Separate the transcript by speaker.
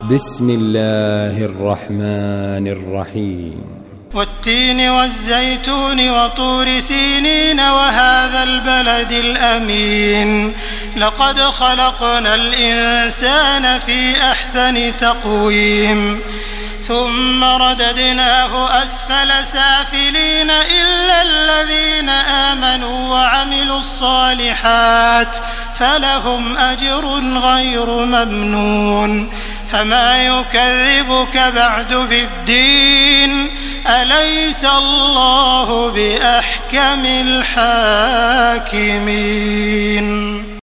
Speaker 1: بسم الله الرحمن الرحيم
Speaker 2: والتين والزيتون وطور سينين وهذا البلد الأمين لقد خلقنا الإنسان في أحسن تقويم ثم رددناه أسفل سافلين إلا الذين آمنوا وعملوا الصالحات فلهم أجر غير ممنون فما يكذبك بعد بالدين أليس الله بأحكم الحاكمين.